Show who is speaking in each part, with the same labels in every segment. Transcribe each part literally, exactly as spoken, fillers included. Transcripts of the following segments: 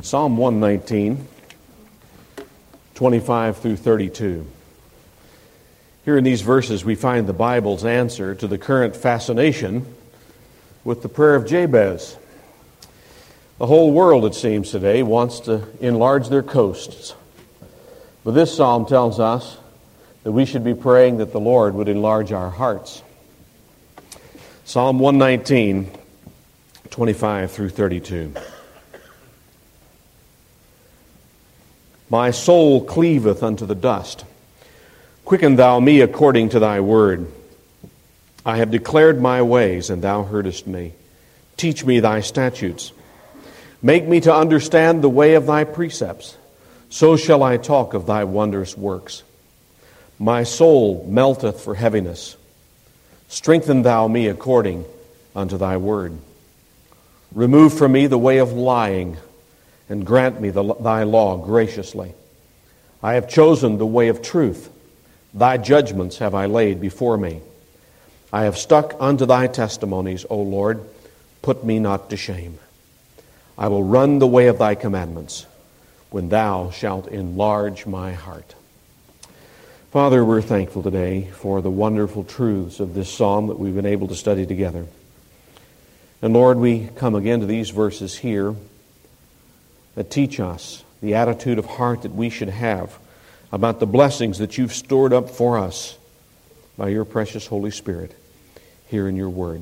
Speaker 1: Psalm one nineteen, twenty-five through thirty-two. Here in these verses we find the Bible's answer to the current fascination with the prayer of Jabez. The whole world, it seems today, wants to enlarge their coasts. But this psalm tells us that we should be praying that the Lord would enlarge our hearts. Psalm one nineteen, twenty-five through thirty-two. My soul cleaveth unto the dust. Quicken thou me according to thy word. I have declared my ways, and thou heardest me. Teach me thy statutes. Make me to understand the way of thy precepts. So shall I talk of thy wondrous works. My soul melteth for heaviness. Strengthen thou me according unto thy word. Remove from me the way of lying, and grant me the, thy law graciously. I have chosen the way of truth. Thy judgments have I laid before me. I have stuck unto thy testimonies, O Lord. Put me not to shame. I will run the way of thy commandments, when thou shalt enlarge my heart. Father, we're thankful today for the wonderful truths of this psalm that we've been able to study together. And Lord, we come again to these verses here that teach us the attitude of heart that we should have about the blessings that you've stored up for us by your precious Holy Spirit here in your word.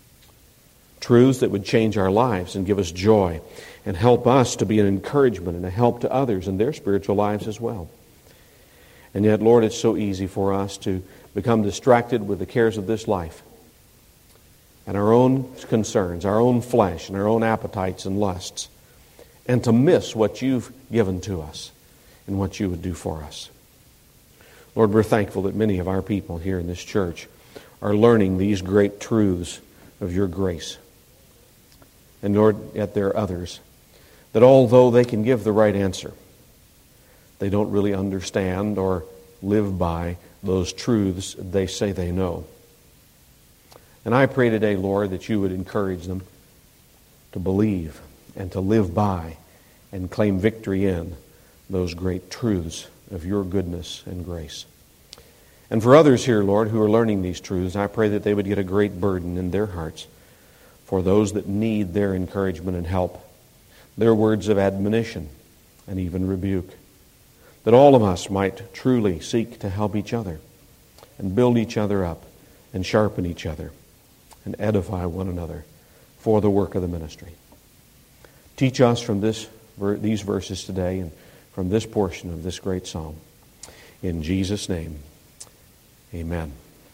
Speaker 1: Truths that would change our lives and give us joy and help us to be an encouragement and a help to others in their spiritual lives as well. And yet, Lord, it's so easy for us to become distracted with the cares of this life and our own concerns, our own flesh, and our own appetites and lusts, and to miss what you've given to us and what you would do for us. Lord, we're thankful that many of our people here in this church are learning these great truths of your grace. And Lord, yet there are others that although they can give the right answer, they don't really understand or live by those truths they say they know. And I pray today, Lord, that you would encourage them to believe and to live by and claim victory in those great truths of your goodness and grace. And for others here, Lord, who are learning these truths, I pray that they would get a great burden in their hearts for those that need their encouragement and help, their words of admonition and even rebuke, that all of us might truly seek to help each other and build each other up and sharpen each other and edify one another for the work of the ministry. Teach us from this, these verses today and from this portion of this great psalm. In Jesus' name, amen.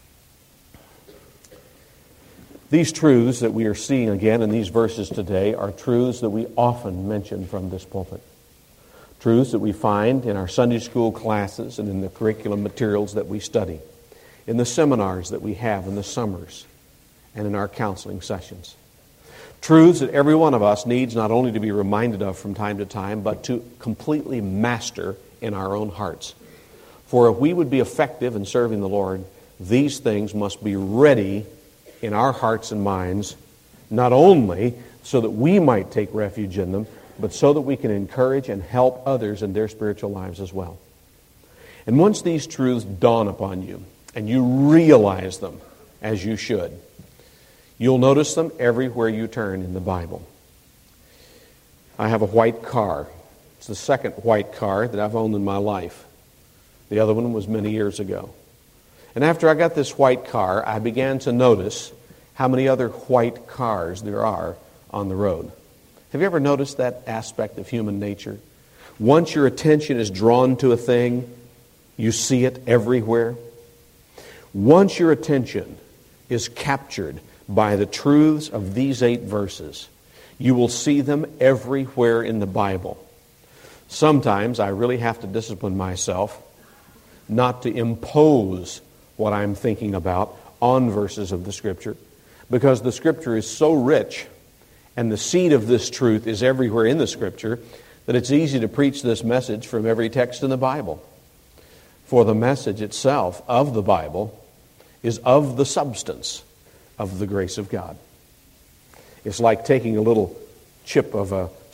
Speaker 1: These truths that we are seeing again in these verses today are truths that we often mention from this pulpit. Truths that we find in our Sunday school classes and in the curriculum materials that we study, in the seminars that we have in the summers, and in our counseling sessions. Truths that every one of us needs not only to be reminded of from time to time, but to completely master in our own hearts. For if we would be effective in serving the Lord, these things must be ready in our hearts and minds, not only so that we might take refuge in them, but so that we can encourage and help others in their spiritual lives as well. And once these truths dawn upon you, and you realize them, as you should, you'll notice them everywhere you turn in the Bible. I have a white car. It's the second white car that I've owned in my life. The other one was many years ago. And after I got this white car, I began to notice how many other white cars there are on the road. Have you ever noticed that aspect of human nature? Once your attention is drawn to a thing, you see it everywhere. Once your attention is captured by the truths of these eight verses, you will see them everywhere in the Bible. Sometimes I really have to discipline myself not to impose what I'm thinking about on verses of the Scripture, because the Scripture is so rich and the seed of this truth is everywhere in the Scripture that it's easy to preach this message from every text in the Bible. For the message itself of the Bible is of the substance of the grace of God. It's like taking a little chip of a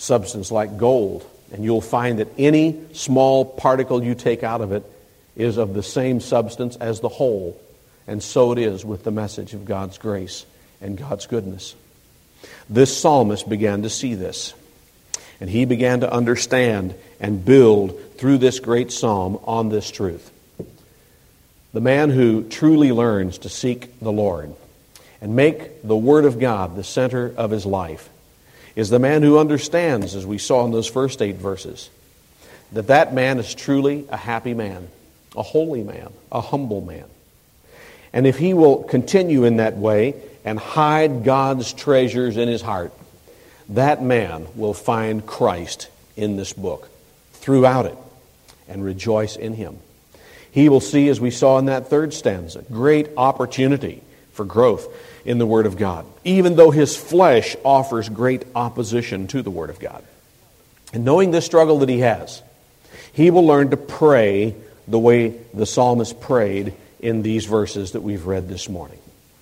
Speaker 1: substance like gold, and you'll find that any small particle you take out of it is of the same substance as the whole. And so it is with the message of God's grace and God's goodness. This psalmist began to see this, and he began to understand and build through this great psalm on this truth. The man who truly learns to seek the Lord and make the Word of God the center of his life is the man who understands, as we saw in those first eight verses, that that man is truly a happy man, a holy man, a humble man. And if he will continue in that way and hide God's treasures in his heart, that man will find Christ in this book throughout it and rejoice in Him. He will see, as we saw in that third stanza, great opportunity for growth in the Word of God, even though his flesh offers great opposition to the Word of God. And knowing this struggle that he has, he will learn to pray the way the psalmist prayed in these verses that we've read this morning.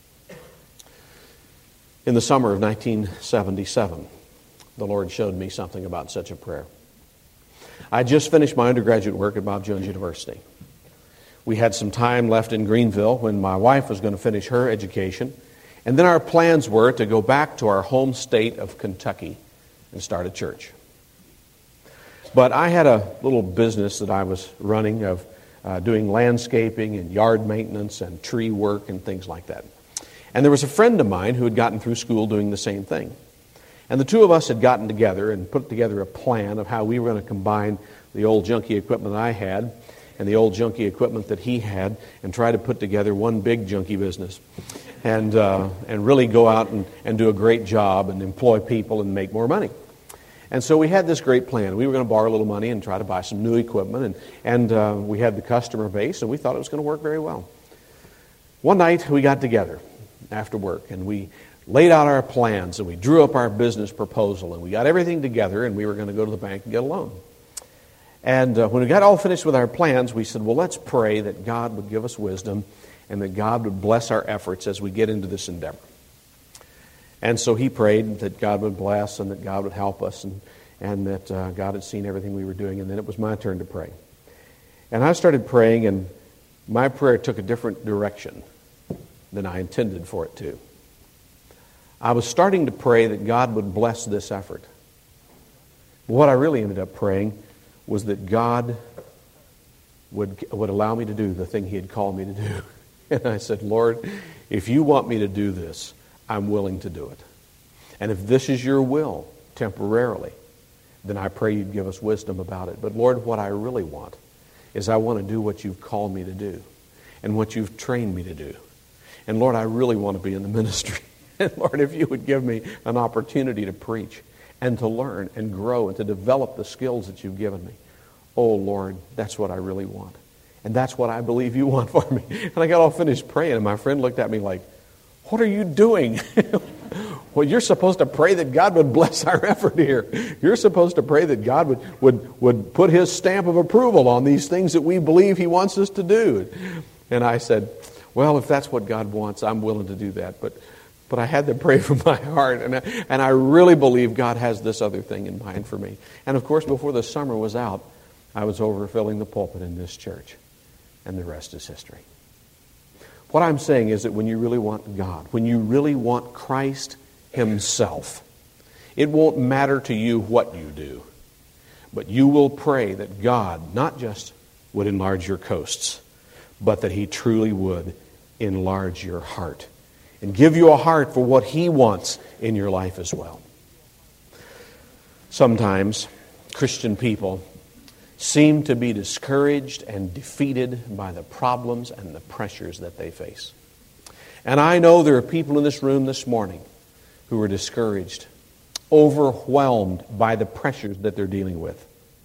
Speaker 1: In the summer of nineteen seventy-seven, the Lord showed me something about such a prayer. I just finished my undergraduate work at Bob Jones University. We had some time left in Greenville when my wife was going to finish her education. And then our plans were to go back to our home state of Kentucky and start a church. But I had a little business that I was running of uh, doing landscaping and yard maintenance and tree work and things like that. And there was a friend of mine who had gotten through school doing the same thing. And the two of us had gotten together and put together a plan of how we were going to combine the old junky equipment I had and the old junky equipment that he had and try to put together one big junky business and uh, and really go out and, and do a great job and employ people and make more money. And so we had this great plan. We were going to borrow a little money and try to buy some new equipment, and, and uh, we had the customer base, and we thought it was going to work very well. One night we got together after work, and we laid out our plans, and we drew up our business proposal, and we got everything together, and we were going to go to the bank and get a loan. And uh, when we got all finished with our plans, we said, well, let's pray that God would give us wisdom and that God would bless our efforts as we get into this endeavor. And so he prayed that God would bless and that God would help us and, and that uh, God had seen everything we were doing. And then it was my turn to pray. And I started praying, and my prayer took a different direction than I intended for it to. I was starting to pray that God would bless this effort. But what I really ended up praying was that God would, would allow me to do the thing He had called me to do. And I said, Lord, if you want me to do this, I'm willing to do it. And if this is your will, temporarily, then I pray you'd give us wisdom about it. But Lord, what I really want is I want to do what you've called me to do and what you've trained me to do. And Lord, I really want to be in the ministry. And Lord, if you would give me an opportunity to preach and to learn and grow and to develop the skills that you've given me. Oh, Lord, that's what I really want. And that's what I believe you want for me. And I got all finished praying, and my friend looked at me like, what are you doing? Well, you're supposed to pray that God would bless our effort here. You're supposed to pray that God would, would, would put His stamp of approval on these things that we believe He wants us to do. And I said, well, if that's what God wants, I'm willing to do that. But But I had to pray from my heart, and I, and I really believe God has this other thing in mind for me. And of course, before the summer was out, I was over filling the pulpit in this church, and the rest is history. What I'm saying is that when you really want God, when you really want Christ Himself, it won't matter to you what you do, but you will pray that God not just would enlarge your coasts, but that He truly would enlarge your heart and give you a heart for what He wants in your life as well. Sometimes Christian people seem to be discouraged and defeated by the problems and the pressures that they face. And I know there are people in this room this morning who are discouraged, overwhelmed by the pressures that they're dealing with.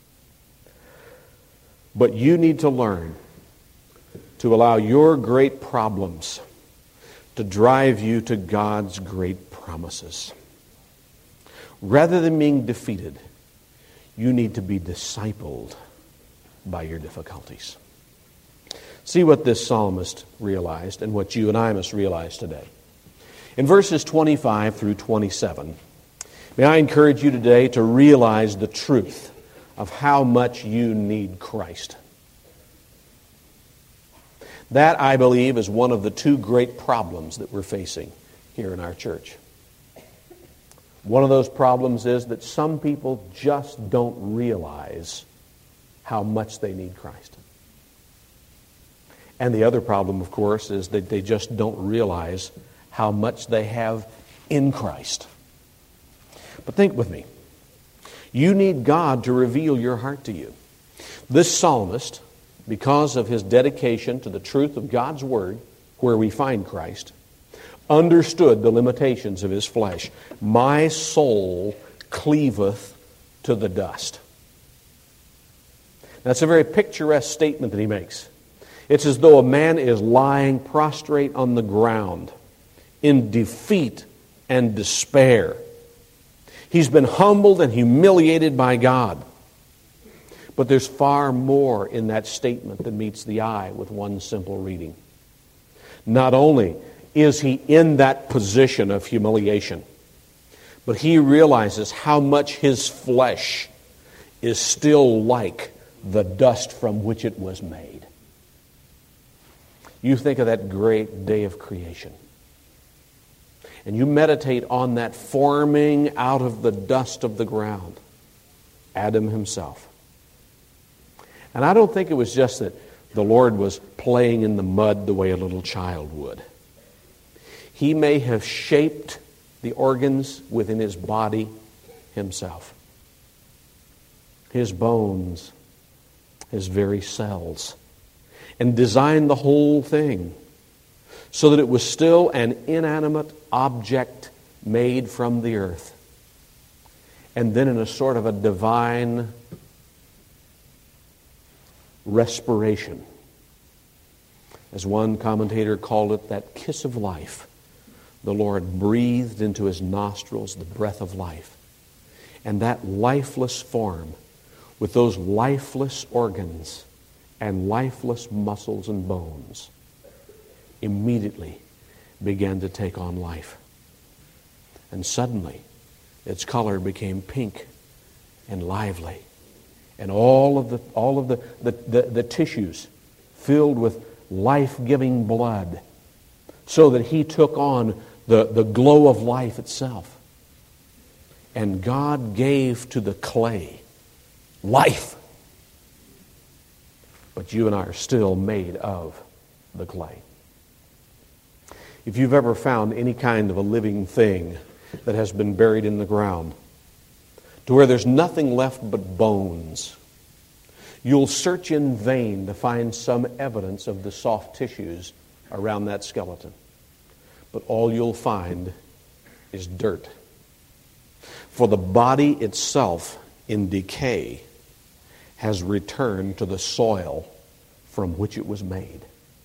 Speaker 1: But you need to learn to allow your great problems to drive you to God's great promises. Rather than being defeated, you need to be discipled by your difficulties. See what this psalmist realized and what you and I must realize today. In verses twenty-five through twenty-seven, May I encourage you today to realize the truth of how much you need Christ. That, I believe, is one of the two great problems that we're facing here in our church. One of those problems is that some people just don't realize how much they need Christ. And the other problem, of course, is that they just don't realize how much they have in Christ. But think with me. You need God to reveal your heart to you. This psalmist, because of his dedication to the truth of God's Word, where we find Christ, understood the limitations of his flesh. My soul cleaveth to the dust. That's a very picturesque statement that he makes. It's as though a man is lying prostrate on the ground in defeat and despair. He's been humbled and humiliated by God. But there's far more in that statement than meets the eye with one simple reading. Not only is he in that position of humiliation, but he realizes how much his flesh is still like the dust from which it was made. You think of that great day of creation, and you meditate on that forming out of the dust of the ground, Adam himself. And I don't think it was just that the Lord was playing in the mud the way a little child would. He may have shaped the organs within his body himself. His bones, his very cells, and designed the whole thing so that it was still an inanimate object made from the earth. And then in a sort of a divine respiration, as one commentator called it, that kiss of life, the Lord breathed into his nostrils the breath of life. And that lifeless form, with those lifeless organs and lifeless muscles and bones, immediately began to take on life. And suddenly, its color became pink and lively. And all of the all of the, the, the, the tissues filled with life-giving blood, so that he took on the, the glow of life itself. And God gave to the clay life. But you and I are still made of the clay. If you've ever found any kind of a living thing that has been buried in the ground, to where there's nothing left but bones, you'll search in vain to find some evidence of the soft tissues around that skeleton. But all you'll find is dirt. For the body itself, in decay, has returned to the soil from which it was made.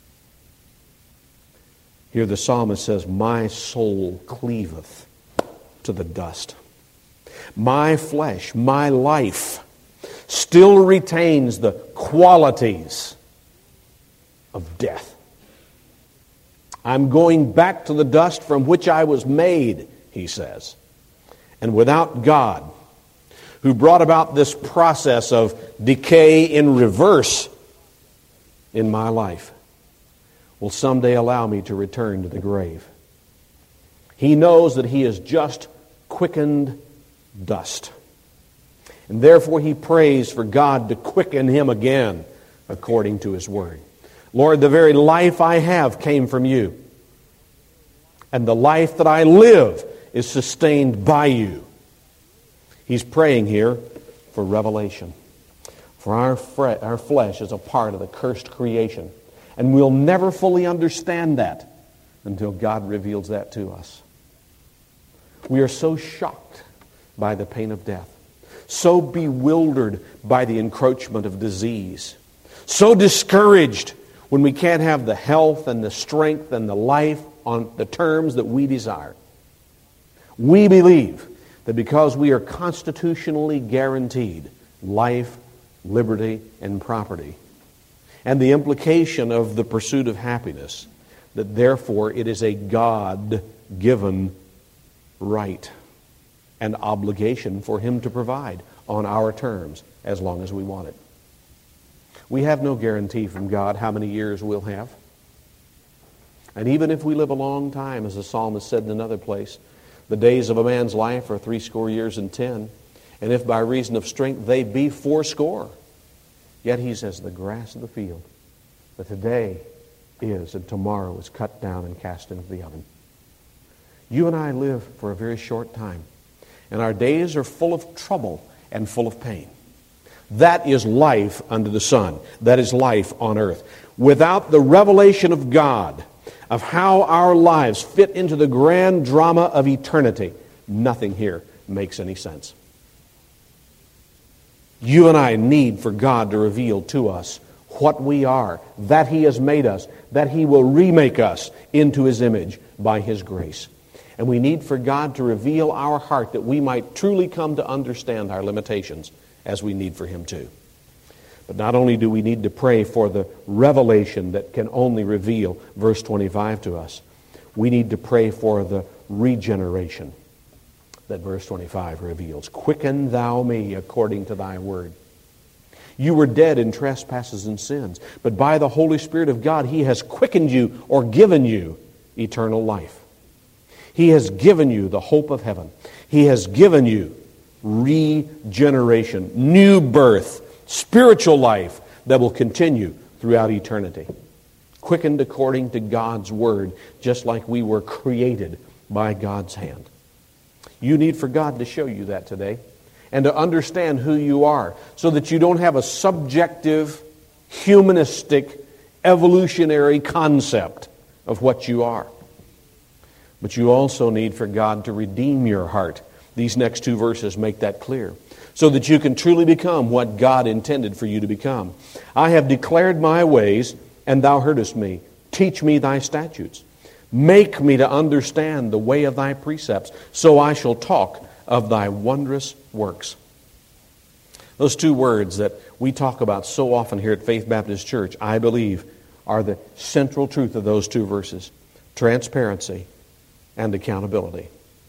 Speaker 1: Here the psalmist says, my soul cleaveth to the dust. My flesh, my life, still retains the qualities of death. I'm going back to the dust from which I was made, he says. And without God, who brought about this process of decay in reverse in my life, will someday allow me to return to the grave. He knows that he is just quickened dust. And therefore he prays for God to quicken him again according to his word. Lord, the very life I have came from you. And the life that I live is sustained by you. He's praying here for revelation. For our, fre- our flesh is a part of the cursed creation. And we'll never fully understand that until God reveals that to us. We are so shocked by the pain of death, so bewildered by the encroachment of disease, so discouraged when we can't have the health and the strength and the life on the terms that we desire. We believe that because we are constitutionally guaranteed life, liberty, and property, and the implication of the pursuit of happiness, that therefore it is a God-given right. and obligation for Him to provide on our terms as long as we want it. We have no guarantee from God how many years we'll have. And even if we live a long time, as the psalmist said in another place, the days of a man's life are threescore years and ten, and if by reason of strength they be fourscore. Yet he says, the grass of the field, that today is and tomorrow is cut down and cast into the oven. You and I live for a very short time, and our days are full of trouble and full of pain. That is life under the sun. That is life on earth. Without the revelation of God, of how our lives fit into the grand drama of eternity, nothing here makes any sense. You and I need for God to reveal to us what we are, that He has made us, that He will remake us into His image by His grace. And we need for God to reveal our heart that we might truly come to understand our limitations as we need for Him to. But not only do we need to pray for the revelation that can only reveal verse twenty-five to us, we need to pray for the regeneration that verse twenty-five reveals. Quicken thou me according to thy word. You were dead in trespasses and sins, but by the Holy Spirit of God, He has quickened you or given you eternal life. He has given you the hope of heaven. He has given you regeneration, new birth, spiritual life that will continue throughout eternity. Quickened according to God's word, just like we were created by God's hand. You need for God to show you that today and to understand who you are so that you don't have a subjective, humanistic, evolutionary concept of what you are. But you also need for God to redeem your heart. These next two verses make that clear, so that you can truly become what God intended for you to become. I have declared my ways, and thou heardest me. Teach me thy statutes. Make me to understand the way of thy precepts, so I shall talk of thy wondrous works. Those two words that we talk about so often here at Faith Baptist Church, I believe, are the central truth of those two verses. Transparency and accountability.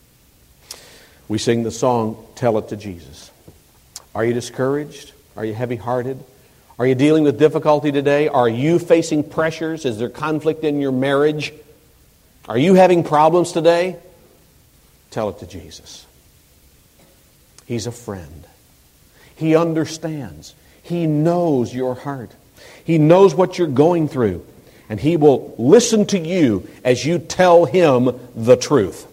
Speaker 1: We sing the song, Tell It to Jesus. Are you discouraged? Are you heavy-hearted? Are you dealing with difficulty today? Are you facing pressures? Is there conflict in your marriage? Are you having problems today? Tell it to Jesus. He's a friend. He understands. He knows your heart. He knows what you're going through. And He will listen to you as you tell Him the truth.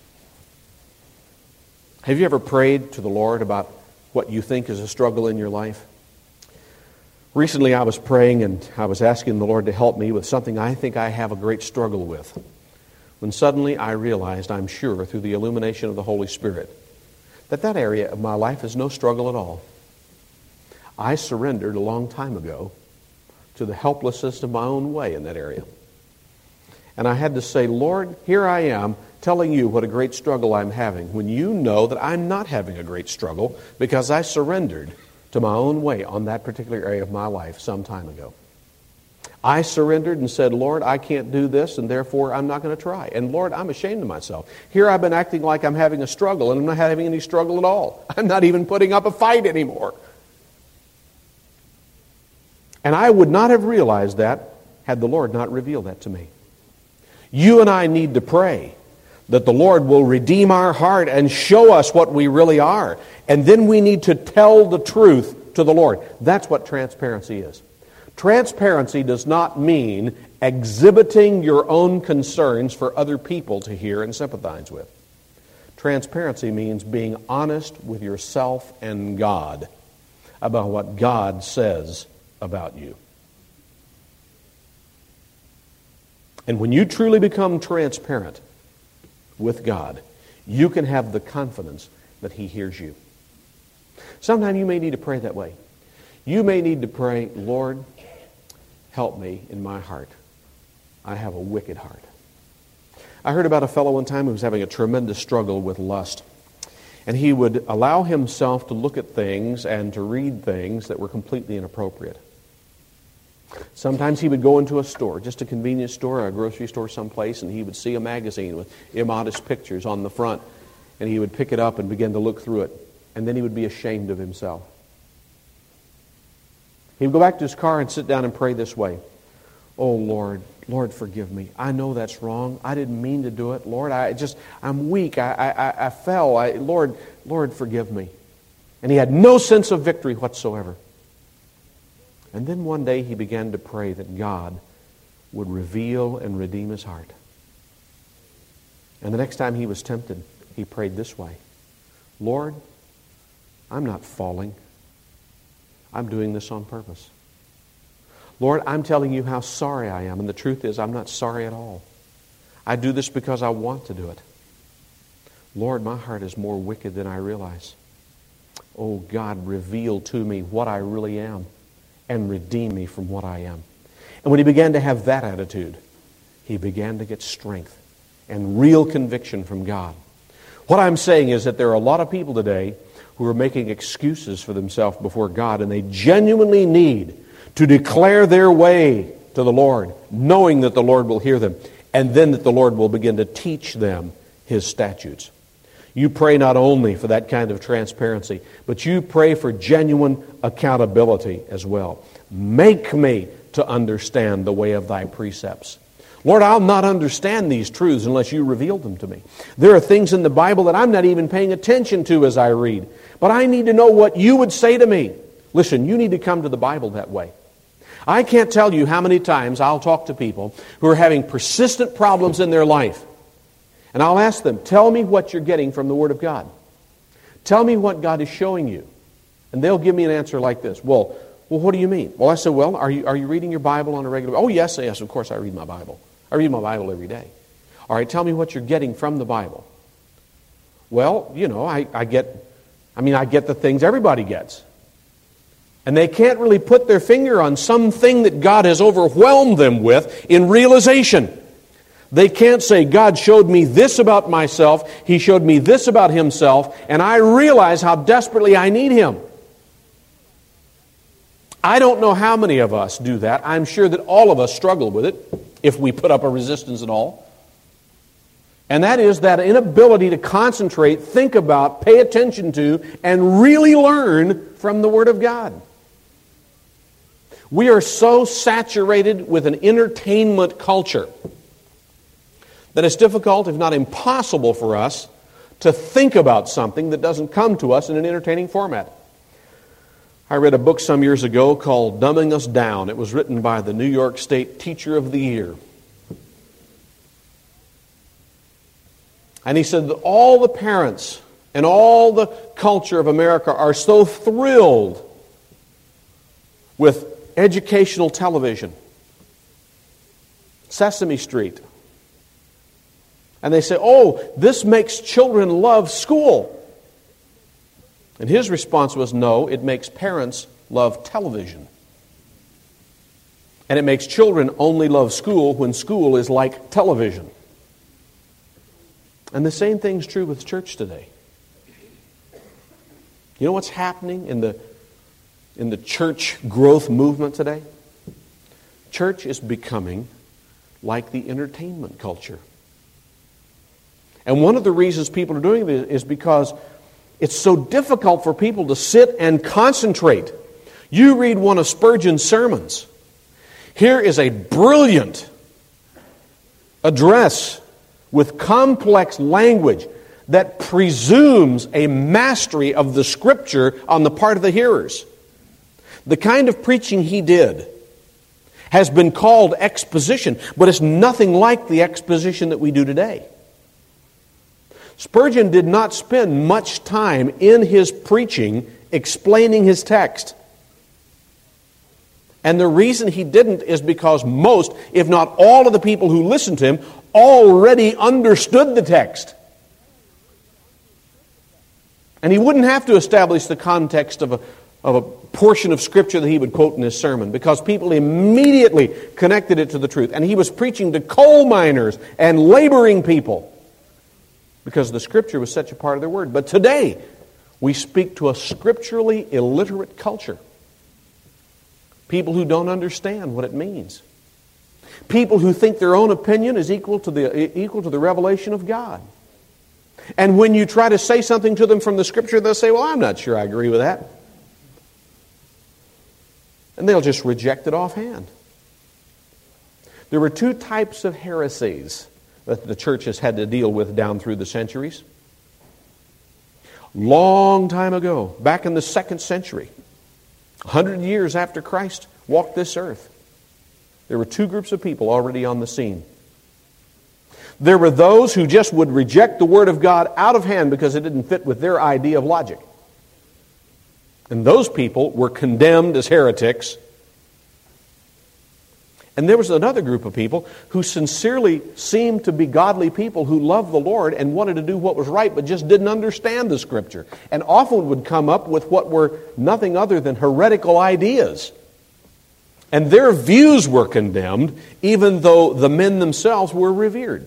Speaker 1: Have you ever prayed to the Lord about what you think is a struggle in your life? Recently I was praying and I was asking the Lord to help me with something I think I have a great struggle with. When suddenly I realized, I'm sure, through the illumination of the Holy Spirit, that that area of my life is no struggle at all. I surrendered a long time ago to the helplessness of my own way in that area. And I had to say, Lord, here I am telling you what a great struggle I'm having, when you know that I'm not having a great struggle because I surrendered to my own way on that particular area of my life some time ago. I surrendered and said, Lord, I can't do this, and therefore I'm not going to try. And Lord, I'm ashamed of myself. Here I've been acting like I'm having a struggle, and I'm not having any struggle at all. I'm not even putting up a fight anymore. And I would not have realized that had the Lord not revealed that to me. You and I need to pray that the Lord will redeem our heart and show us what we really are. And then we need to tell the truth to the Lord. That's what transparency is. Transparency does not mean exhibiting your own concerns for other people to hear and sympathize with. Transparency means being honest with yourself and God about what God says about you. And when you truly become transparent with God, you can have the confidence that He hears you. Sometimes you may need to pray that way. You may need to pray, Lord, help me in my heart. I have a wicked heart. I heard about a fellow one time who was having a tremendous struggle with lust. And he would allow himself to look at things and to read things that were completely inappropriate. Sometimes he would go into a store, just a convenience store or a grocery store someplace, and he would see a magazine with immodest pictures on the front. and he would pick it up and begin to look through it. And then he would be ashamed of himself. He would go back to his car and sit down and pray this way. Oh, Lord, Lord, forgive me. I know that's wrong. I didn't mean to do it. Lord, I just, I'm weak. I, I, I fell. I, Lord, Lord, forgive me. And he had no sense of victory whatsoever. And then one day he began to pray that God would reveal and redeem his heart. And the next time he was tempted, he prayed this way. Lord, I'm not falling. I'm doing this on purpose. Lord, I'm telling you how sorry I am. And the truth is, I'm not sorry at all. I do this because I want to do it. Lord, my heart is more wicked than I realize. Oh, God, reveal to me what I really am and redeem me from what I am. And when he began to have that attitude, he began to get strength and real conviction from God. What I'm saying is that there are a lot of people today who are making excuses for themselves before God, and they genuinely need to declare their way to the Lord, knowing that the Lord will hear them, and then that the Lord will begin to teach them His statutes. You pray not only for that kind of transparency, but you pray for genuine accountability as well. Make me to understand the way of thy precepts. Lord, I'll not understand these truths unless you reveal them to me. There are things in the Bible that I'm not even paying attention to as I read, but I need to know what you would say to me. Listen, you need to come to the Bible that way. I can't tell you how many times I'll talk to people who are having persistent problems in their life. And I'll ask them, tell me what you're getting from the Word of God. Tell me what God is showing you. And they'll give me an answer like this. Well, well, what do you mean? Well, I said, well, are you, are you reading your Bible on a regular basis? Oh, yes, yes, of course I read my Bible. I read my Bible every day. All right, tell me what you're getting from the Bible. Well, you know, I, I get, I mean, I get the things everybody gets. And they can't really put their finger on something that God has overwhelmed them with in realization. They can't say, God showed me this about myself, He showed me this about Himself, and I realize how desperately I need Him. I don't know how many of us do that. I'm sure that all of us struggle with it, if we put up a resistance at all. And that is that inability to concentrate, think about, pay attention to, and really learn from the Word of God. We are so saturated with an entertainment culture that it's difficult, if not impossible, for us to think about something that doesn't come to us in an entertaining format. I read a book some years ago called Dumbing Us Down. It was written by the New York State Teacher of the Year. And he said that all the parents and all the culture of America are so thrilled with educational television. Sesame Street. And they say, oh, this makes children love school. And his response was, no, it makes parents love television. And it makes children only love school when school is like television. And the same thing's true with church today. You know what's happening in the, in the church growth movement today? Church is becoming like the entertainment culture. And one of the reasons people are doing this is because it's so difficult for people to sit and concentrate. You read one of Spurgeon's sermons. Here is a brilliant address with complex language that presumes a mastery of the Scripture on the part of the hearers. The kind of preaching he did has been called exposition, but it's nothing like the exposition that we do today. Spurgeon did not spend much time in his preaching explaining his text. And the reason he didn't is because most, if not all of the people who listened to him already understood the text. And he wouldn't have to establish the context of a, of a portion of Scripture that he would quote in his sermon, because people immediately connected it to the truth. And he was preaching to coal miners and laboring people, because the Scripture was such a part of their word. But today, we speak to a scripturally illiterate culture. People who don't understand what it means. People who think their own opinion is equal to the, equal to the revelation of God. And when you try to say something to them from the Scripture, they'll say, well, I'm not sure I agree with that. And they'll just reject it offhand. There were two types of heresies that the church has had to deal with down through the centuries. Long time ago, back in the second century, a hundred years after Christ walked this earth, there were two groups of people already on the scene. There were those who just would reject the Word of God out of hand because it didn't fit with their idea of logic. And those people were condemned as heretics. And there was another group of people who sincerely seemed to be godly people who loved the Lord and wanted to do what was right, but just didn't understand the Scripture. And often would come up with what were nothing other than heretical ideas. And their views were condemned, even though the men themselves were revered.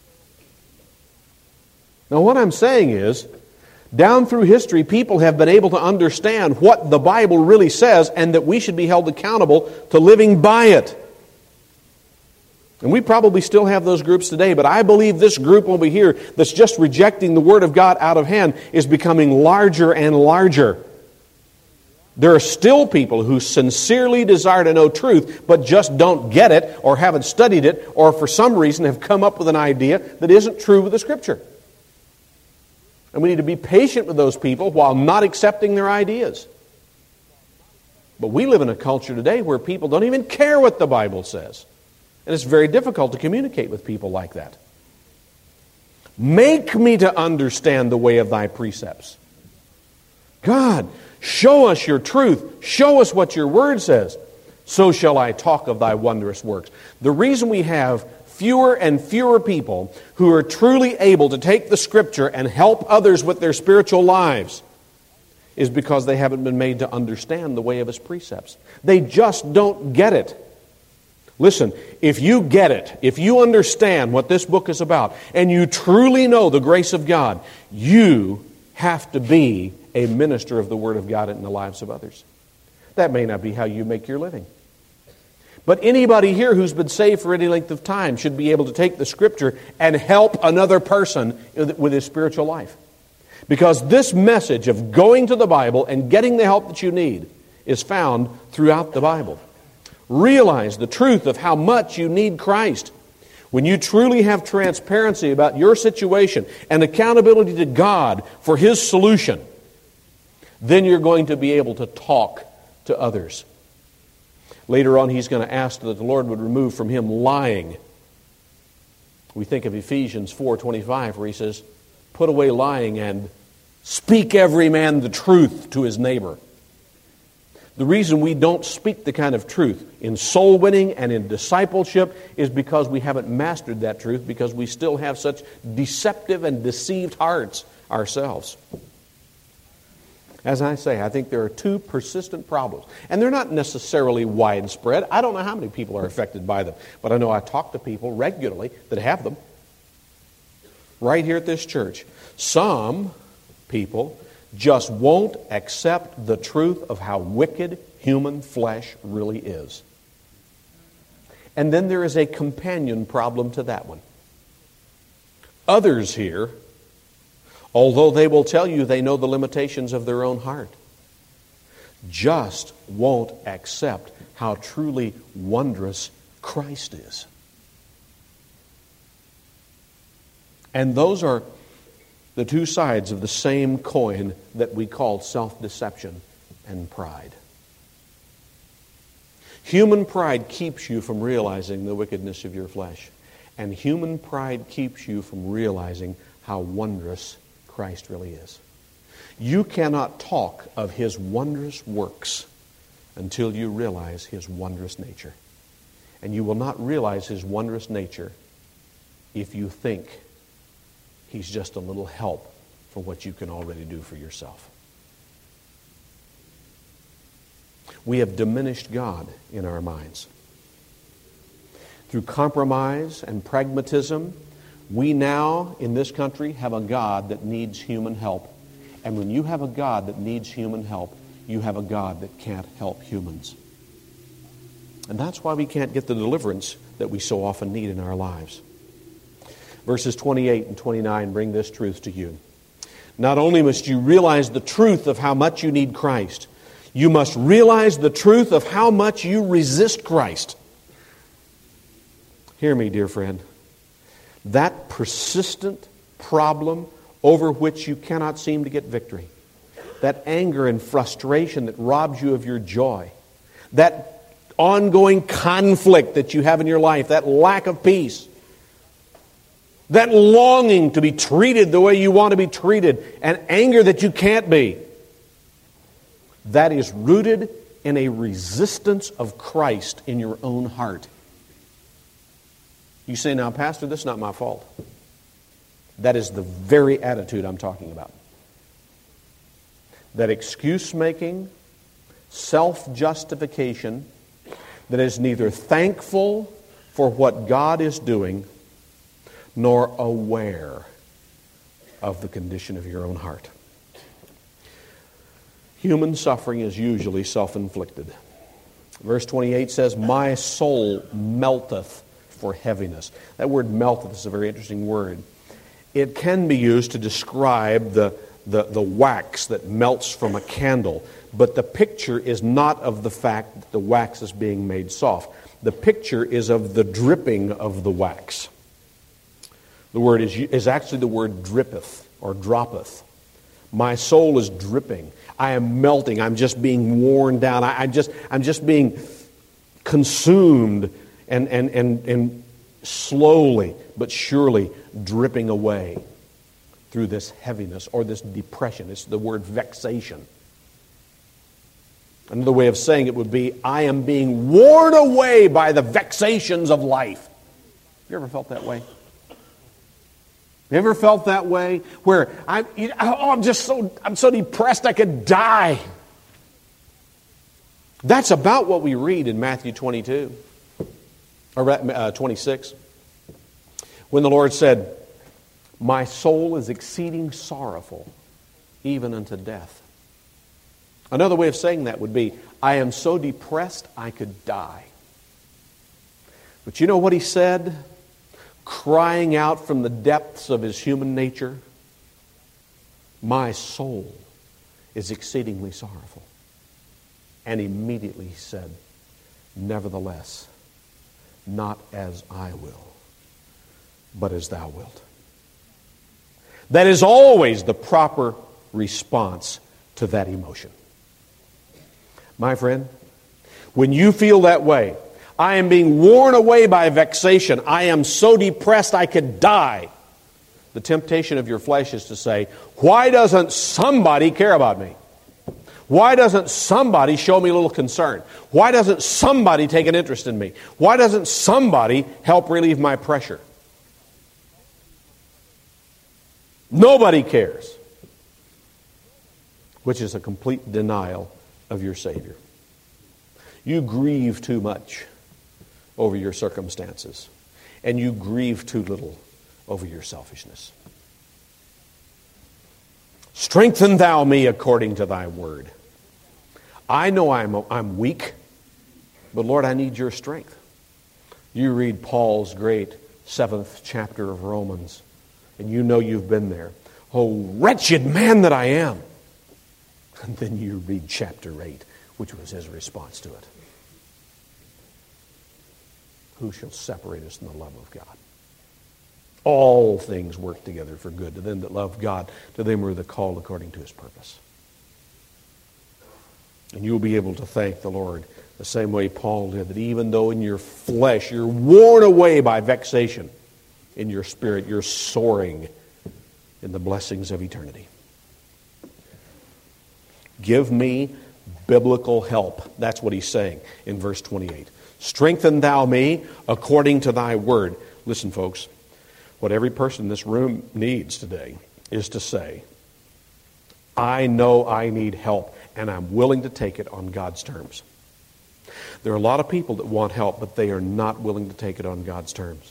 Speaker 1: Now, what I'm saying is, down through history, people have been able to understand what the Bible really says and that we should be held accountable to living by it. And we probably still have those groups today, but I believe this group over here that's just rejecting the Word of God out of hand is becoming larger and larger. There are still people who sincerely desire to know truth, but just don't get it or haven't studied it, or for some reason have come up with an idea that isn't true with the Scripture. And we need to be patient with those people while not accepting their ideas. But we live in a culture today where people don't even care what the Bible says. And it's very difficult to communicate with people like that. Make me to understand the way of thy precepts. God, show us your truth. Show us what your word says. So shall I talk of thy wondrous works. The reason we have fewer and fewer people who are truly able to take the Scripture and help others with their spiritual lives is because they haven't been made to understand the way of His precepts. They just don't get it. Listen, if you get it, if you understand what this book is about, and you truly know the grace of God, you have to be a minister of the Word of God in the lives of others. That may not be how you make your living. But anybody here who's been saved for any length of time should be able to take the Scripture and help another person with his spiritual life. Because this message of going to the Bible and getting the help that you need is found throughout the Bible. Realize the truth of how much you need Christ. When you truly have transparency about your situation and accountability to God for His solution, then you're going to be able to talk to others. Later on, he's going to ask that the Lord would remove from him lying. We think of Ephesians four twenty-five, where he says, put away lying and speak every man the truth to his neighbor. The reason we don't speak the kind of truth in soul winning and in discipleship is because we haven't mastered that truth, because we still have such deceptive and deceived hearts ourselves. As I say, I think there are two persistent problems. And they're not necessarily widespread. I don't know how many people are affected by them. But I know I talk to people regularly that have them. Right here at this church. Some people just won't accept the truth of how wicked human flesh really is. And then there is a companion problem to that one. Others here, although they will tell you they know the limitations of their own heart, just won't accept how truly wondrous Christ is. And those are the two sides of the same coin that we call self-deception and pride. Human pride keeps you from realizing the wickedness of your flesh. And human pride keeps you from realizing how wondrous Christ really is. You cannot talk of His wondrous works until you realize His wondrous nature. And you will not realize His wondrous nature if you think He's just a little help for what you can already do for yourself. We have diminished God in our minds. Through compromise and pragmatism, we now, in this country, have a God that needs human help. And when you have a God that needs human help, you have a God that can't help humans. And that's why we can't get the deliverance that we so often need in our lives. Verses twenty-eight and twenty-nine bring this truth to you. Not only must you realize the truth of how much you need Christ, you must realize the truth of how much you resist Christ. Hear me, dear friend. That persistent problem over which you cannot seem to get victory, that anger and frustration that robs you of your joy, that ongoing conflict that you have in your life, that lack of peace, that longing to be treated the way you want to be treated, and anger that you can't be, that is rooted in a resistance of Christ in your own heart. You say, now, Pastor, this is not my fault. That is the very attitude I'm talking about. That excuse-making, self-justification that is neither thankful for what God is doing nor aware of the condition of your own heart. Human suffering is usually self-inflicted. Verse twenty-eight says, my soul melteth for heaviness. That word melteth is a very interesting word. It can be used to describe the, the, the wax that melts from a candle, but the picture is not of the fact that the wax is being made soft. The picture is of the dripping of the wax. The word is, is actually the word drippeth or droppeth. My soul is dripping. I am melting. I'm just being worn down. I, I just, I'm just being consumed and, and, and, and slowly but surely dripping away through this heaviness or this depression. It's the word vexation. Another way of saying it would be, I am being worn away by the vexations of life. Have you ever felt that way? You ever felt that way? Where I'm, you know, oh, I'm just so, I'm so depressed I could die. That's about what we read in Matthew twenty-two, or uh, twenty-six. When the Lord said, my soul is exceeding sorrowful, even unto death. Another way of saying that would be, I am so depressed I could die. But you know what he said? Crying out from the depths of his human nature, my soul is exceedingly sorrowful. And immediately he said, nevertheless, not as I will, but as thou wilt. That is always the proper response to that emotion. My friend, when you feel that way, I am being worn away by vexation, I am so depressed I could die, the temptation of your flesh is to say, why doesn't somebody care about me? Why doesn't somebody show me a little concern? Why doesn't somebody take an interest in me? Why doesn't somebody help relieve my pressure? Nobody cares. Which is a complete denial of your Savior. You grieve too much over your circumstances, and you grieve too little over your selfishness. Strengthen thou me according to thy word. I know I'm, I'm weak, but Lord, I need your strength. You read Paul's great seventh chapter of Romans, and you know you've been there. Oh, wretched man that I am. And then you read chapter eight, which was his response to it. Who shall separate us from the love of God? All things work together for good to them that love God, to them who are the called according to his purpose. And you'll be able to thank the Lord the same way Paul did, that even though in your flesh you're worn away by vexation, in your spirit you're soaring in the blessings of eternity. Give me biblical help. That's what he's saying in verse twenty-eight. Strengthen thou me according to thy word. Listen, folks, what every person in this room needs today is to say, I know I need help, and I'm willing to take it on God's terms. There are a lot of people that want help, but they are not willing to take it on God's terms.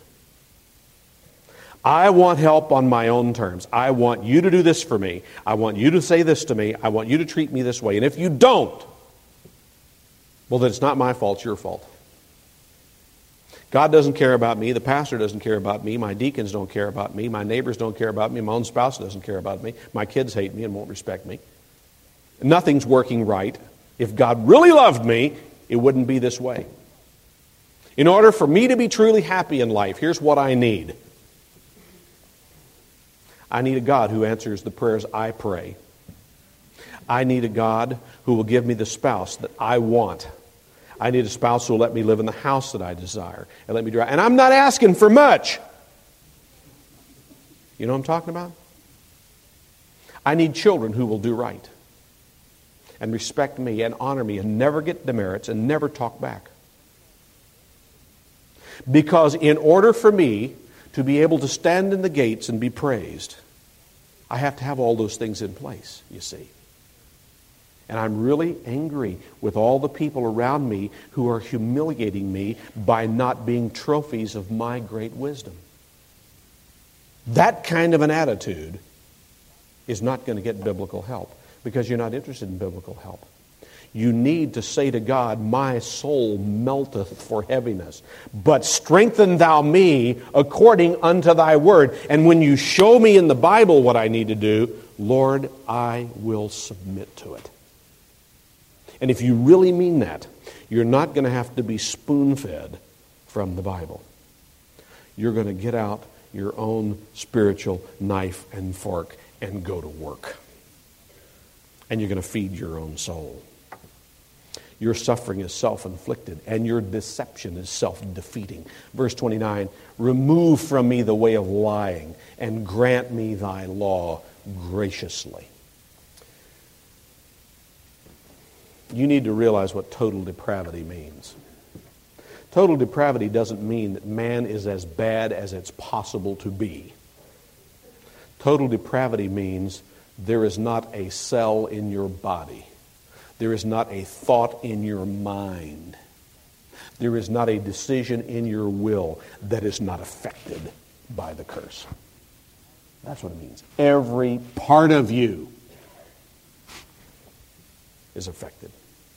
Speaker 1: I want help on my own terms. I want you to do this for me. I want you to say this to me. I want you to treat me this way. And if you don't, well, then it's not my fault, it's your fault. God doesn't care about me. The pastor doesn't care about me. My deacons don't care about me. My neighbors don't care about me. My own spouse doesn't care about me. My kids hate me and won't respect me. Nothing's working right. If God really loved me, it wouldn't be this way. In order for me to be truly happy in life, here's what I need. I need a God who answers the prayers I pray. I need a God who will give me the spouse that I want. I need a spouse who will let me live in the house that I desire and let me drive. And I'm not asking for much. You know what I'm talking about? I need children who will do right and respect me and honor me and never get demerits and never talk back. Because in order for me to be able to stand in the gates and be praised, I have to have all those things in place, you see. And I'm really angry with all the people around me who are humiliating me by not being trophies of my great wisdom. That kind of an attitude is not going to get biblical help because you're not interested in biblical help. You need to say to God, my soul melteth for heaviness, but strengthen thou me according unto thy word. And when you show me in the Bible what I need to do, Lord, I will submit to it. And if you really mean that, you're not going to have to be spoon-fed from the Bible. You're going to get out your own spiritual knife and fork and go to work. And you're going to feed your own soul. Your suffering is self-inflicted, and your deception is self-defeating. Verse twenty-nine, remove from me the way of lying, and grant me thy law graciously. You need to realize what total depravity means. Total depravity doesn't mean that man is as bad as it's possible to be. Total depravity means there is not a cell in your body. There is not a thought in your mind. There is not a decision in your will that is not affected by the curse. That's what it means. Every part of you is affected.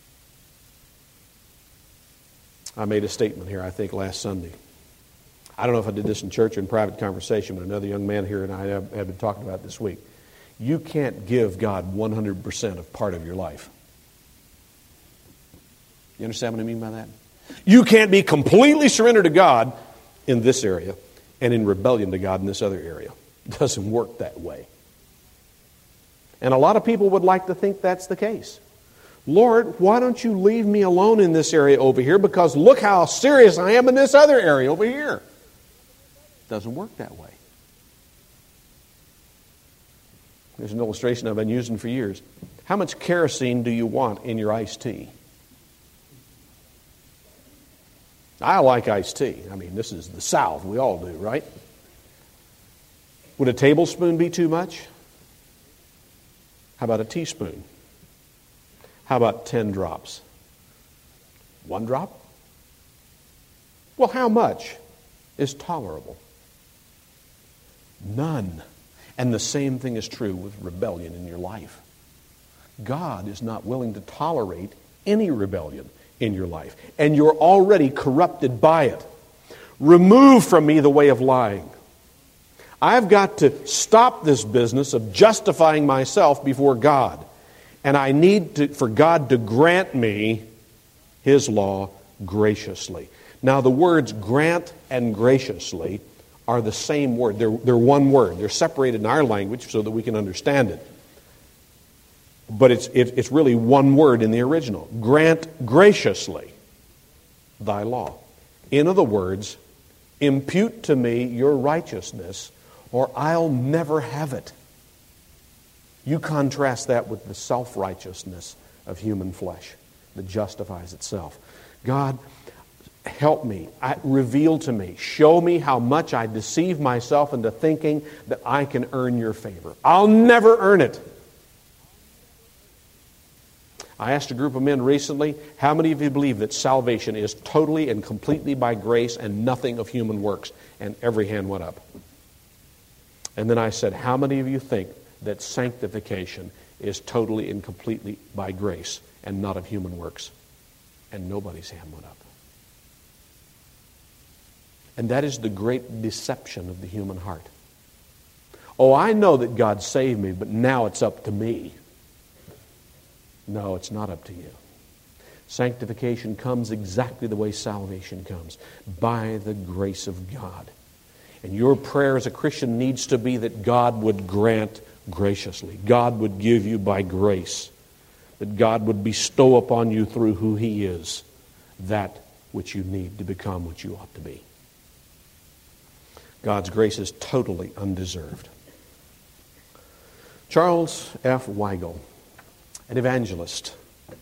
Speaker 1: I made a statement here, I think, last Sunday. I don't know if I did this in church or in private conversation, but another young man here and I have, have been talking about it this week. You can't give God one hundred percent of part of your life. You understand what I mean by that? You can't be completely surrendered to God in this area and in rebellion to God in this other area. It doesn't work that way. And a lot of people would like to think that's the case. Lord, why don't you leave me alone in this area over here, because look how serious I am in this other area over here. It doesn't work that way. There's an illustration I've been using for years. How much kerosene do you want in your iced tea? I like iced tea. I mean, this is the South. We all do, right? Would a tablespoon be too much? How about a teaspoon? How about ten drops? One drop? Well, how much is tolerable? None. And the same thing is true with rebellion in your life. God is not willing to tolerate any rebellion in your life. And you're already corrupted by it. Remove from me the way of lying. I've got to stop this business of justifying myself before God. And I need to, for God to grant me His law graciously. Now the words grant and graciously are the same word. They're, they're one word. They're separated in our language so that we can understand it. But it's, it, it's really one word in the original. Grant graciously thy law. In other words, impute to me your righteousness, or I'll never have it. You contrast that with the self-righteousness of human flesh that justifies itself. God, help me. I, reveal to me. Show me how much I deceive myself into thinking that I can earn your favor. I'll never earn it. I asked a group of men recently, how many of you believe that salvation is totally and completely by grace and nothing of human works? And every hand went up. And then I said, how many of you think that sanctification is totally and completely by grace and not of human works? And nobody's hand went up. And that is the great deception of the human heart. Oh, I know that God saved me, but now it's up to me. No, it's not up to you. Sanctification comes exactly the way salvation comes, by the grace of God. And your prayer as a Christian needs to be that God would grant graciously. God would give you by grace. That God would bestow upon you through who He is that which you need to become what you ought to be. God's grace is totally undeserved. Charles F. Weigel, an evangelist,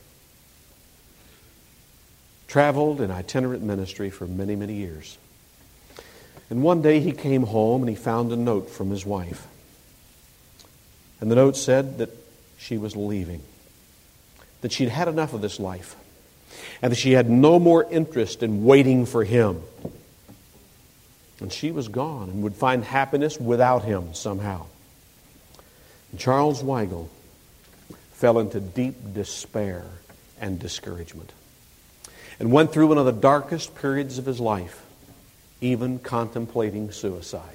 Speaker 1: traveled in itinerant ministry for many, many years. And one day he came home and he found a note from his wife. And the note said that she was leaving, that she'd had enough of this life, and that she had no more interest in waiting for him. And she was gone and would find happiness without him somehow. And Charles Weigel fell into deep despair and discouragement and went through one of the darkest periods of his life, even contemplating suicide.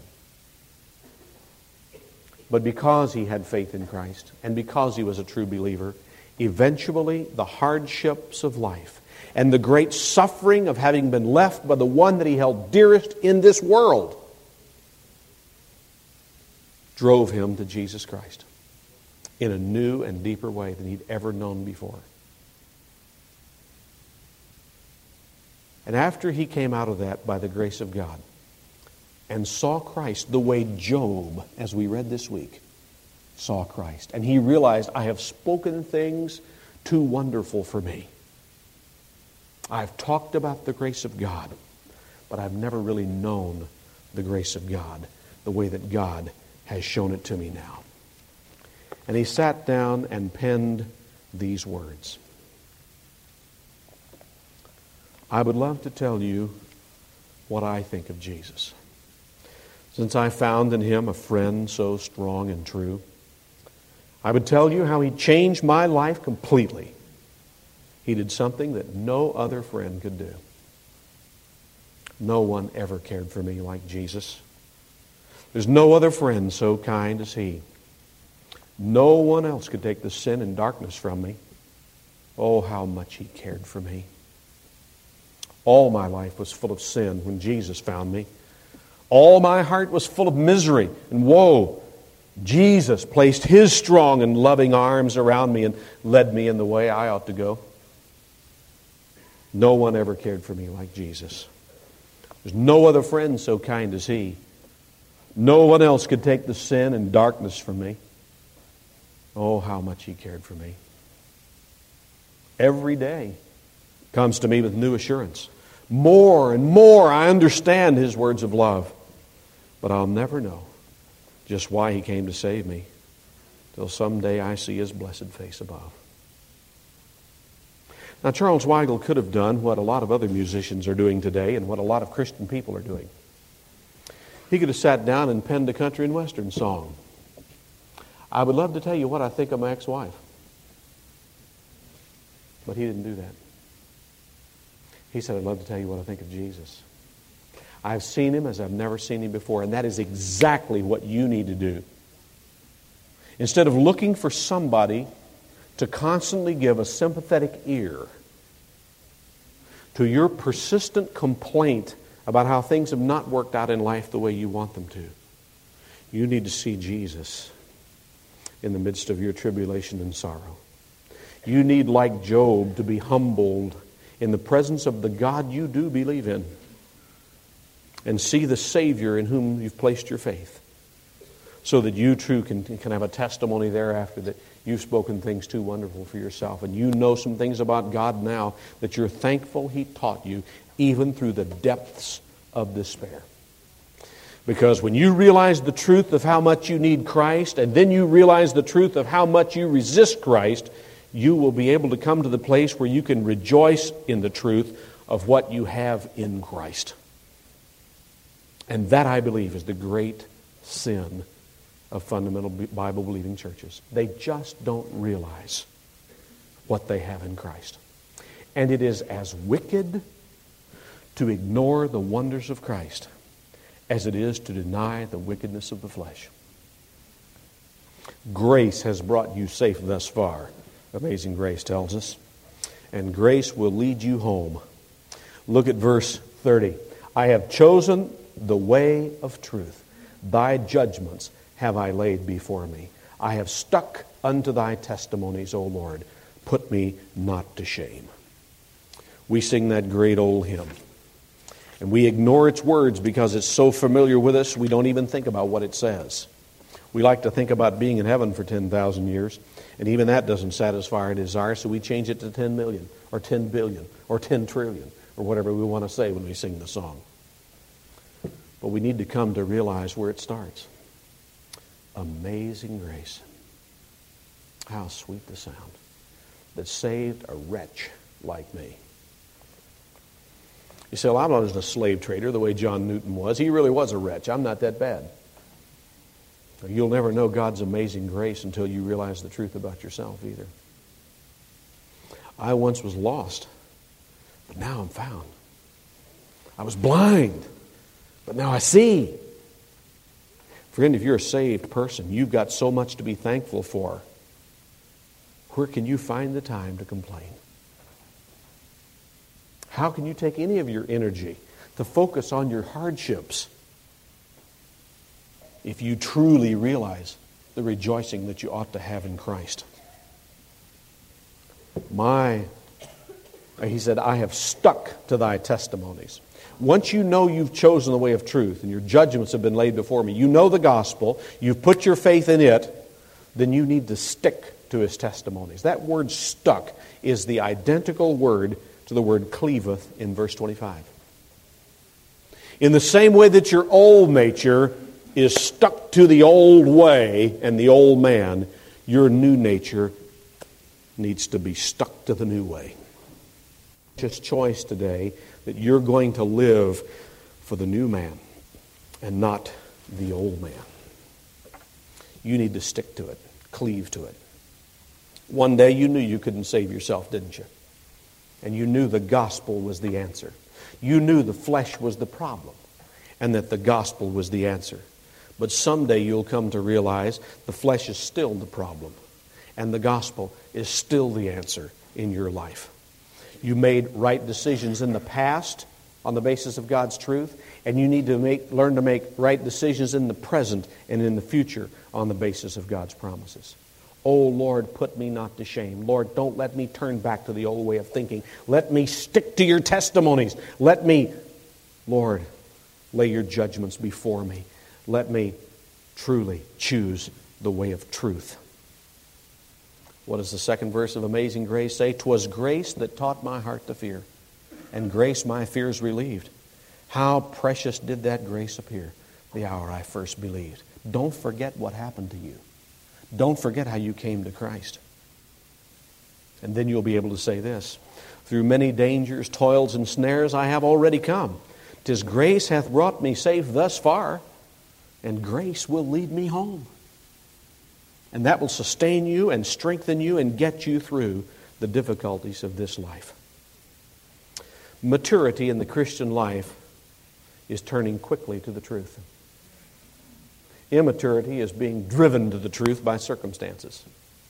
Speaker 1: But because he had faith in Christ and because he was a true believer, eventually the hardships of life and the great suffering of having been left by the one that he held dearest in this world drove him to Jesus Christ in a new and deeper way than he'd ever known before. And after he came out of that by the grace of God and saw Christ the way Job, as we read this week, saw Christ, and he realized, I have spoken things too wonderful for me. I've talked about the grace of God, but I've never really known the grace of God the way that God has shown it to me now. And he sat down and penned these words. I would love to tell you what I think of Jesus, since I found in Him a friend so strong and true. I would tell you how He changed my life completely. He did something that no other friend could do. No one ever cared for me like Jesus. There's no other friend so kind as He. No one else could take the sin and darkness from me. Oh, how much He cared for me. All my life was full of sin when Jesus found me. All my heart was full of misery and woe. Jesus placed His strong and loving arms around me and led me in the way I ought to go. No one ever cared for me like Jesus. There's no other friend so kind as He. No one else could take the sin and darkness from me. Oh, how much He cared for me. Every day comes to me with new assurance. More and more I understand His words of love. But I'll never know just why He came to save me till someday I see His blessed face above. Now, Charles Weigel could have done what a lot of other musicians are doing today and what a lot of Christian people are doing. He could have sat down and penned a country and western song. I would love to tell you what I think of my ex-wife. But he didn't do that. He said, I'd love to tell you what I think of Jesus. I've seen Him as I've never seen Him before, and that is exactly what you need to do. Instead of looking for somebody to constantly give a sympathetic ear to your persistent complaint about how things have not worked out in life the way you want them to, you need to see Jesus in the midst of your tribulation and sorrow. You need, like Job, to be humbled in the presence of the God you do believe in and see the Savior in whom you've placed your faith, so that you too can, can have a testimony thereafter that you've spoken things too wonderful for yourself, and you know some things about God now that you're thankful He taught you even through the depths of despair. Because when you realize the truth of how much you need Christ, and then you realize the truth of how much you resist Christ, you will be able to come to the place where you can rejoice in the truth of what you have in Christ. And that, I believe, is the great sin of fundamental Bible-believing churches. They just don't realize what they have in Christ. And it is as wicked to ignore the wonders of Christ as it is to deny the wickedness of the flesh. Grace has brought you safe thus far, Amazing Grace tells us, and grace will lead you home. Look at verse thirty. I have chosen the way of truth. Thy judgments have I laid before me. I have stuck unto thy testimonies, O Lord. Put me not to shame. We sing that great old hymn. And we ignore its words because it's so familiar with us, we don't even think about what it says. We like to think about being in heaven for ten thousand years, and even that doesn't satisfy our desire, so we change it to ten million, or ten billion, or ten trillion, or whatever we want to say when we sing the song. But we need to come to realize where it starts. Amazing grace. How sweet the sound that saved a wretch like me. You say, well, I'm not just a slave trader the way John Newton was. He really was a wretch. I'm not that bad. You'll never know God's amazing grace until you realize the truth about yourself either. I once was lost, but now I'm found. I was blind, but now I see. Friend, if you're a saved person, you've got so much to be thankful for. Where can you find the time to complain? How can you take any of your energy to focus on your hardships if you truly realize the rejoicing that you ought to have in Christ? My, he said, I have stuck to thy testimonies. Once you know you've chosen the way of truth and your judgments have been laid before me, you know the gospel, you've put your faith in it, then you need to stick to his testimonies. That word stuck is the identical word to the word cleaveth in verse twenty-five. In the same way that your old nature is stuck to the old way and the old man, your new nature needs to be stuck to the new way. Just choice today that you're going to live for the new man and not the old man. You need to stick to it, cleave to it. One day you knew you couldn't save yourself, didn't you? And you knew the gospel was the answer. You knew the flesh was the problem and that the gospel was the answer. But someday you'll come to realize the flesh is still the problem and the gospel is still the answer in your life. You made right decisions in the past on the basis of God's truth, and you need to make, learn to make right decisions in the present and in the future on the basis of God's promises. Oh, Lord, put me not to shame. Lord, don't let me turn back to the old way of thinking. Let me stick to your testimonies. Let me, Lord, lay your judgments before me. Let me truly choose the way of truth. What does the second verse of Amazing Grace say? 'Twas grace that taught my heart to fear, and grace my fears relieved. How precious did that grace appear the hour I first believed. Don't forget what happened to you. Don't forget how you came to Christ. And then you'll be able to say this: through many dangers, toils, and snares I have already come. 'Tis grace hath brought me safe thus far, and grace will lead me home. And that will sustain you and strengthen you and get you through the difficulties of this life. Maturity in the Christian life is turning quickly to the truth. Immaturity is being driven to the truth by circumstances.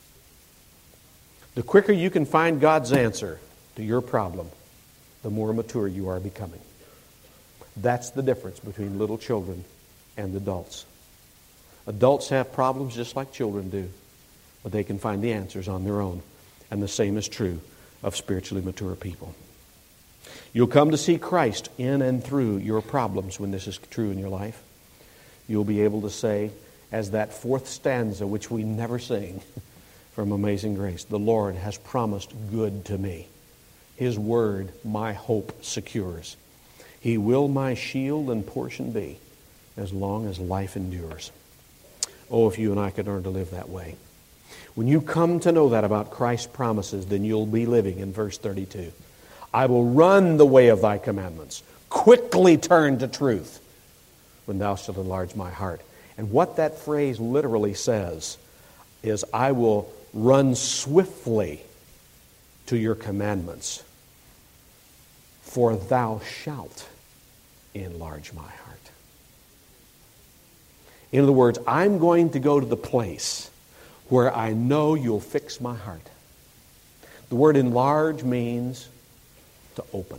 Speaker 1: The quicker you can find God's answer to your problem, the more mature you are becoming. That's the difference between little children and adults. Adults have problems just like children do, but they can find the answers on their own. And the same is true of spiritually mature people. You'll come to see Christ in and through your problems when this is true in your life. You'll be able to say, as that fourth stanza, which we never sing from Amazing Grace, the Lord has promised good to me. His word my hope secures. He will my shield and portion be as long as life endures. Oh, if you and I could learn to live that way. When you come to know that about Christ's promises, then you'll be living in verse thirty-two. I will run the way of thy commandments, quickly turn to truth, when thou shalt enlarge my heart. And what that phrase literally says is, I will run swiftly to your commandments. for thou shalt enlarge my heart. In other words, I'm going to go to the place where I know you'll fix my heart. The word enlarge means to open.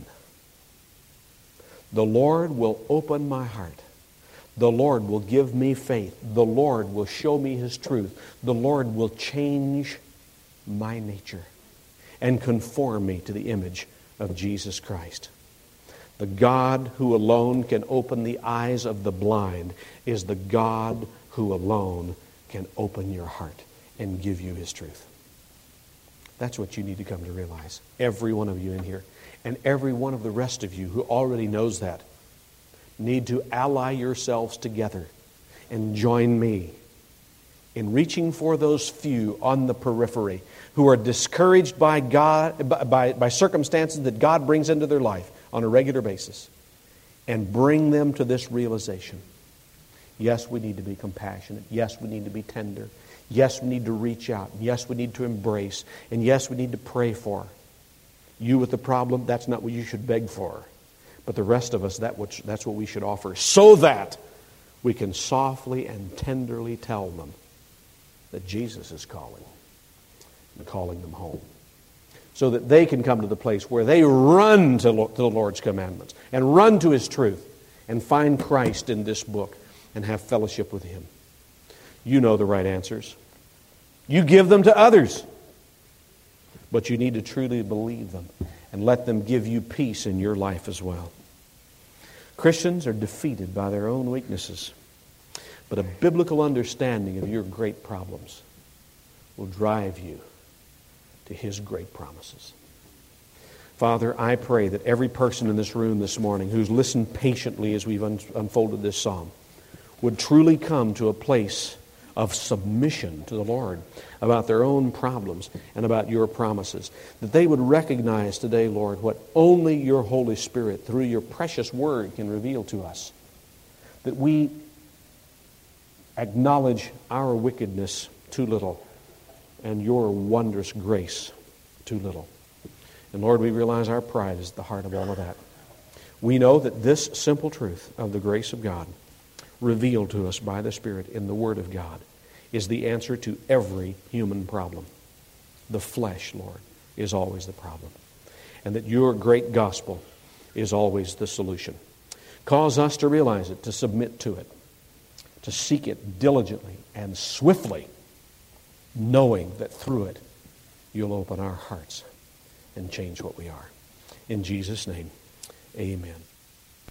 Speaker 1: The Lord will open my heart. The Lord will give me faith. The Lord will show me His truth. The Lord will change my nature and conform me to the image of Jesus Christ. The God who alone can open the eyes of the blind is the God who alone can open your heart and give you His truth. That's what you need to come to realize. Every one of you in here, and every one of the rest of you who already knows that, need to ally yourselves together and join me in reaching for those few on the periphery who are discouraged by God, by, by circumstances that God brings into their life on a regular basis, and bring them to this realization. Yes, we need to be compassionate. Yes, we need to be tender. Yes, we need to reach out. Yes, we need to embrace. And yes, we need to pray for. You with the problem, that's not what you should beg for. But the rest of us, that which, that's what we should offer, so that we can softly and tenderly tell them that Jesus is calling, and calling them home. So that they can come to the place where they run to the Lord's commandments and run to His truth and find Christ in this book and have fellowship with Him. You know the right answers. You give them to others. But you need to truly believe them and let them give you peace in your life as well. Christians are defeated by their own weaknesses, but a biblical understanding of your great problems will drive you to His great promises. Father, I pray that every person in this room this morning who's listened patiently as we've un- unfolded this psalm would truly come to a place of submission to the Lord about their own problems and about your promises. That they would recognize today, Lord, what only your Holy Spirit through your precious word can reveal to us. That we acknowledge our wickedness too little and your wondrous grace too little. And Lord, we realize our pride is at the heart of all of that. We know that this simple truth of the grace of God revealed to us by the Spirit in the Word of God is the answer to every human problem. The flesh, Lord, is always the problem. And that your great gospel is always the solution. Cause us to realize it, to submit to it, to seek it diligently and swiftly, knowing that through it you'll open our hearts and change what we are. In Jesus' name, amen.